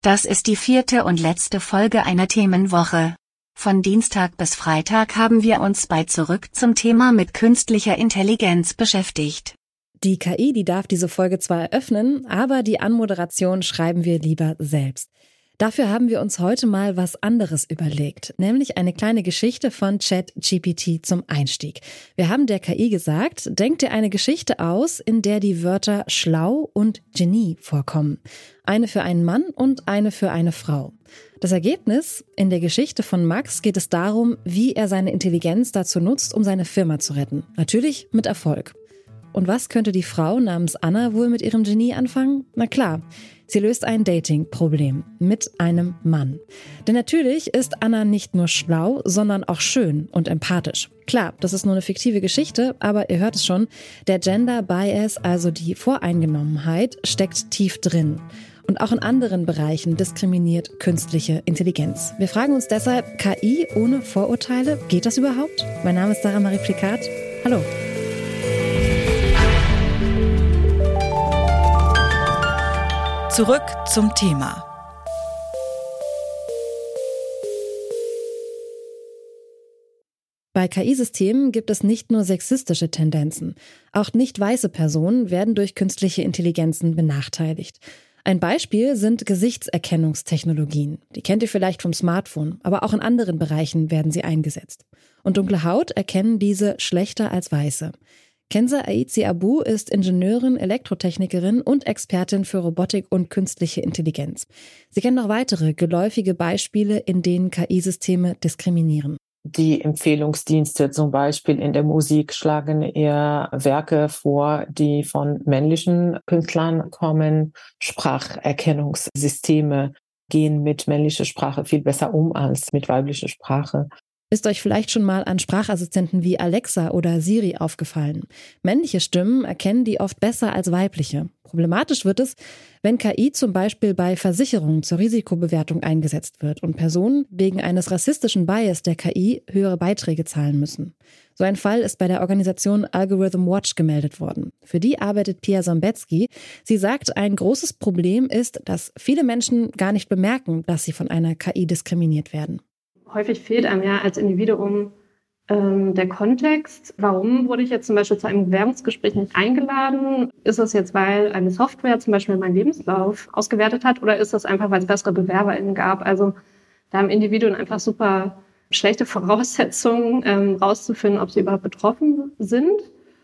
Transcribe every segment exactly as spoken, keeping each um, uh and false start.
Das ist die vierte und letzte Folge einer Themenwoche. Von Dienstag bis Freitag haben wir uns bei Zurück zum Thema mit künstlicher Intelligenz beschäftigt. Die K I, die darf diese Folge zwar eröffnen, aber die Anmoderation schreiben wir lieber selbst. Dafür haben wir uns heute mal was anderes überlegt, nämlich eine kleine Geschichte von ChatGPT zum Einstieg. Wir haben der K I gesagt, denk dir eine Geschichte aus, in der die Wörter schlau und Genie vorkommen. Eine für einen Mann und eine für eine Frau. Das Ergebnis: In der Geschichte von Max geht es darum, wie er seine Intelligenz dazu nutzt, um seine Firma zu retten. Natürlich mit Erfolg. Und was könnte die Frau namens Anna wohl mit ihrem Genie anfangen? Na klar, sie löst ein Dating-Problem mit einem Mann. Denn natürlich ist Anna nicht nur schlau, sondern auch schön und empathisch. Klar, das ist nur eine fiktive Geschichte, aber ihr hört es schon, der Gender Bias, also die Voreingenommenheit, steckt tief drin. Und auch in anderen Bereichen diskriminiert künstliche Intelligenz. Wir fragen uns deshalb, K I ohne Vorurteile, geht das überhaupt? Mein Name ist Sarah Marie Plikat. Hallo. Zurück zum Thema. Bei K I-Systemen gibt es nicht nur sexistische Tendenzen. Auch nicht weiße Personen werden durch künstliche Intelligenzen benachteiligt. Ein Beispiel sind Gesichtserkennungstechnologien. Die kennt ihr vielleicht vom Smartphone, aber auch in anderen Bereichen werden sie eingesetzt. Und dunkle Haut erkennen diese schlechter als weiße. Kenza Aizi Abu ist Ingenieurin, Elektrotechnikerin und Expertin für Robotik und künstliche Intelligenz. Sie kennt noch weitere geläufige Beispiele, in denen K I-Systeme diskriminieren. Die Empfehlungsdienste zum Beispiel in der Musik schlagen eher Werke vor, die von männlichen Künstlern kommen. Spracherkennungssysteme gehen mit männlicher Sprache viel besser um als mit weiblicher Sprache. Ist euch vielleicht schon mal an Sprachassistenten wie Alexa oder Siri aufgefallen? Männliche Stimmen erkennen die oft besser als weibliche. Problematisch wird es, wenn K I zum Beispiel bei Versicherungen zur Risikobewertung eingesetzt wird und Personen wegen eines rassistischen Bias der K I höhere Beiträge zahlen müssen. So ein Fall ist bei der Organisation Algorithm Watch gemeldet worden. Für die arbeitet Pia Sombetsky. Sie sagt, ein großes Problem ist, dass viele Menschen gar nicht bemerken, dass sie von einer K I diskriminiert werden. Häufig fehlt einem ja als Individuum ähm, der Kontext. Warum wurde ich jetzt zum Beispiel zu einem Bewerbungsgespräch nicht eingeladen? Ist das jetzt, weil eine Software zum Beispiel meinen Lebenslauf ausgewertet hat, oder ist das einfach, weil es bessere BewerberInnen gab? Also da haben Individuen einfach super schlechte Voraussetzungen, ähm, rauszufinden, ob sie überhaupt betroffen sind.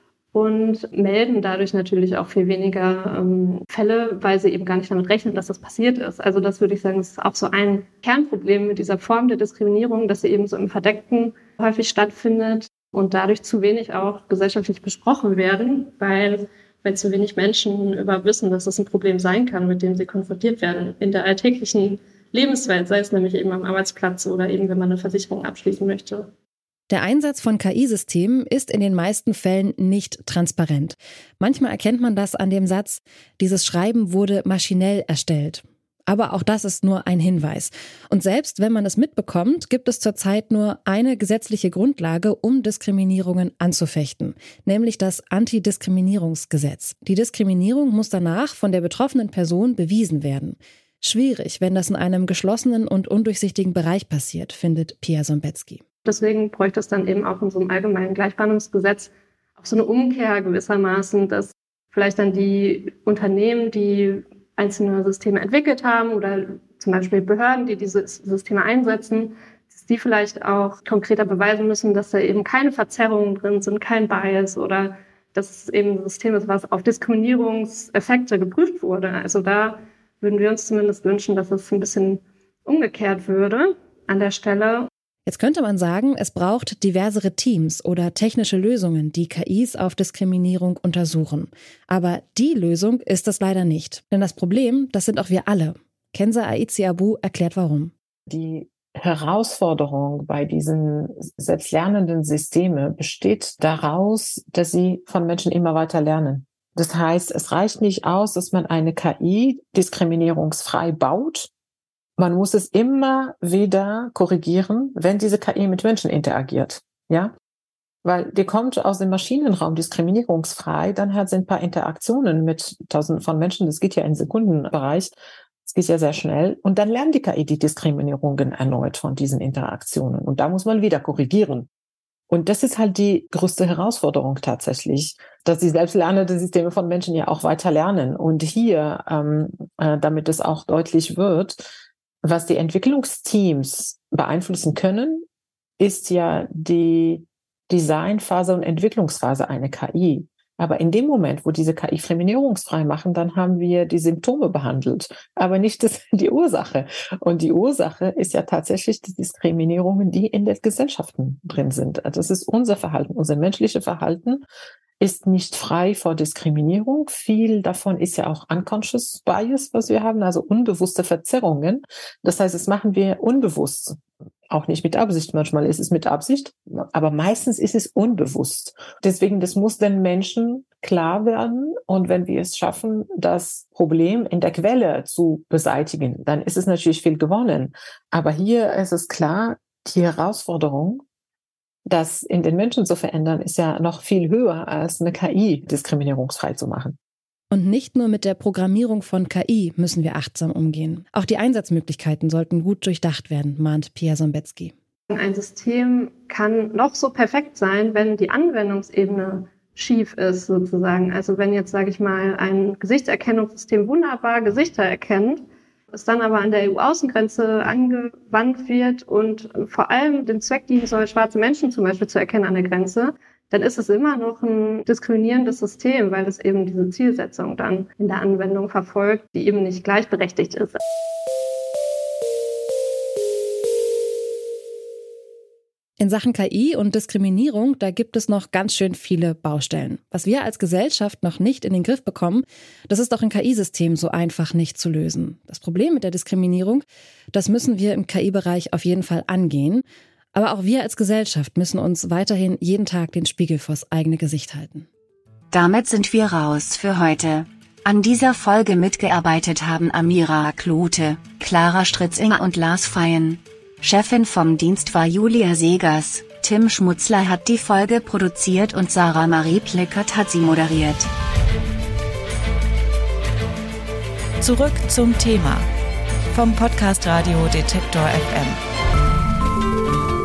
Und melden dadurch natürlich auch viel weniger ähm, Fälle, weil sie eben gar nicht damit rechnen, dass das passiert ist. Also das würde ich sagen, ist auch so ein Kernproblem mit dieser Form der Diskriminierung, dass sie eben so im Verdeckten häufig stattfindet und dadurch zu wenig auch gesellschaftlich besprochen werden, weil wenn zu wenig Menschen überhaupt wissen, dass das ein Problem sein kann, mit dem sie konfrontiert werden in der alltäglichen Lebenswelt, sei es nämlich eben am Arbeitsplatz oder eben, wenn man eine Versicherung abschließen möchte. Der Einsatz von K I-Systemen ist in den meisten Fällen nicht transparent. Manchmal erkennt man das an dem Satz, dieses Schreiben wurde maschinell erstellt. Aber auch das ist nur ein Hinweis. Und selbst wenn man es mitbekommt, gibt es zurzeit nur eine gesetzliche Grundlage, um Diskriminierungen anzufechten, nämlich das Antidiskriminierungsgesetz. Die Diskriminierung muss danach von der betroffenen Person bewiesen werden. Schwierig, wenn das in einem geschlossenen und undurchsichtigen Bereich passiert, findet Pia Sombetsky. Deswegen bräuchte es dann eben auch in so einem allgemeinen Gleichbehandlungsgesetz auch so eine Umkehr gewissermaßen, dass vielleicht dann die Unternehmen, die einzelne Systeme entwickelt haben oder zum Beispiel Behörden, die diese Systeme einsetzen, dass die vielleicht auch konkreter beweisen müssen, dass da eben keine Verzerrungen drin sind, kein Bias oder dass es eben ein System ist, was auf Diskriminierungseffekte geprüft wurde. Also da würden wir uns zumindest wünschen, dass es ein bisschen umgekehrt würde an der Stelle. Jetzt könnte man sagen, es braucht diversere Teams oder technische Lösungen, die K Is auf Diskriminierung untersuchen. Aber die Lösung ist es leider nicht. Denn das Problem, das sind auch wir alle. Kenza Aizi Abu erklärt warum. Die Herausforderung bei diesen selbstlernenden Systemen besteht daraus, dass sie von Menschen immer weiter lernen. Das heißt, es reicht nicht aus, dass man eine K I diskriminierungsfrei baut. Man muss es immer wieder korrigieren, wenn diese K I mit Menschen interagiert, ja? Weil die kommt aus dem Maschinenraum diskriminierungsfrei, dann hat sie ein paar Interaktionen mit tausenden von Menschen, das geht ja im Sekundenbereich, Es geht ja sehr schnell. Und dann lernt die K I die Diskriminierungen erneut von diesen Interaktionen. Und da muss man wieder korrigieren. Und das ist halt die größte Herausforderung tatsächlich, dass die selbstlernenden Systeme von Menschen ja auch weiter lernen. Und hier, ähm, äh, damit es auch deutlich wird, was die Entwicklungsteams beeinflussen können, ist ja die Designphase und Entwicklungsphase einer K I. Aber in dem Moment, wo diese K I diskriminierungsfrei machen, dann haben wir die Symptome behandelt, aber nicht das, die Ursache. Und die Ursache ist ja tatsächlich die Diskriminierungen, die in den Gesellschaften drin sind. Also das ist unser Verhalten, unser menschliches Verhalten ist nicht frei vor Diskriminierung. Viel davon ist ja auch unconscious bias, was wir haben, also unbewusste Verzerrungen. Das heißt, das machen wir unbewusst. Auch nicht mit Absicht. Manchmal ist es mit Absicht, aber meistens ist es unbewusst. Deswegen, das muss den Menschen klar werden. Und wenn wir es schaffen, das Problem in der Quelle zu beseitigen, dann ist es natürlich viel gewonnen. Aber hier ist es klar, die Herausforderung, das in den Menschen zu verändern, ist ja noch viel höher als eine K I diskriminierungsfrei zu machen. Und nicht nur mit der Programmierung von K I müssen wir achtsam umgehen. Auch die Einsatzmöglichkeiten sollten gut durchdacht werden, mahnt Pia Sombetzky. Ein System kann noch so perfekt sein, wenn die Anwendungsebene schief ist, sozusagen. Also wenn jetzt, sage ich mal, ein Gesichtserkennungssystem wunderbar Gesichter erkennt, es dann aber an der E U-Außengrenze angewandt wird und vor allem den Zweck dienen soll, schwarze Menschen zum Beispiel zu erkennen an der Grenze, dann ist es immer noch ein diskriminierendes System, weil es eben diese Zielsetzung dann in der Anwendung verfolgt, die eben nicht gleichberechtigt ist. In Sachen K I und Diskriminierung, da gibt es noch ganz schön viele Baustellen. Was wir als Gesellschaft noch nicht in den Griff bekommen, das ist auch in K I-Systemen so einfach nicht zu lösen. Das Problem mit der Diskriminierung, das müssen wir im K I-Bereich auf jeden Fall angehen. Aber auch wir als Gesellschaft müssen uns weiterhin jeden Tag den Spiegel vors eigene Gesicht halten. Damit sind wir raus für heute. An dieser Folge mitgearbeitet haben Amira Klute, Clara Stritzinger und Lars Feyen. Chefin vom Dienst war Julia Segers, Tim Schmutzler hat die Folge produziert und Sarah Marie Plickert hat sie moderiert. Zurück zum Thema vom Podcast Radio Detektor F M.